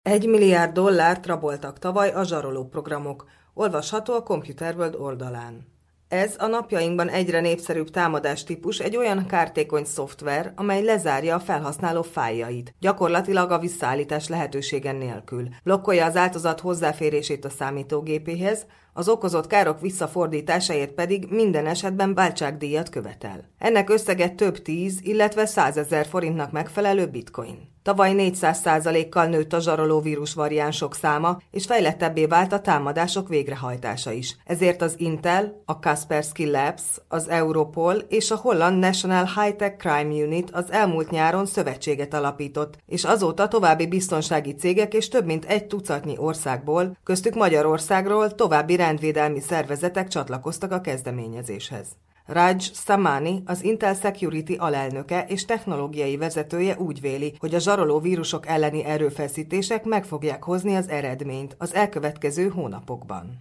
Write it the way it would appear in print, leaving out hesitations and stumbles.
$1 milliárd raboltak tavaly a zsaroló programok, olvasható a Computer World oldalán. Ez a napjainkban egyre népszerűbb támadástípus egy olyan kártékony szoftver, amely lezárja a felhasználó fájljait, gyakorlatilag a visszaállítás lehetősége nélkül. Blokkolja az áldozat hozzáférését a számítógépéhez, az okozott károk visszafordításáért pedig minden esetben váltságdíjat követel. Ennek összege több 10, illetve 100 000 forintnak megfelelő bitcoin. Tavaly 400%-kal nőtt a zsaroló vírus variánsok száma, és fejlettebbé vált a támadások végrehajtása is. Ezért az Intel, a Kaspersky Labs, az Europol és a holland National High-Tech Crime Unit az elmúlt nyáron szövetséget alapított, és azóta további biztonsági cégek és több mint 1 tucatnyi országból, köztük Magyarországról további rendvédelmi szervezetek csatlakoztak a kezdeményezéshez. Raj Samani, az Intel Security alelnöke és technológiai vezetője úgy véli, hogy a zsaroló vírusok elleni erőfeszítések meg fogják hozni az eredményt az elkövetkező hónapokban.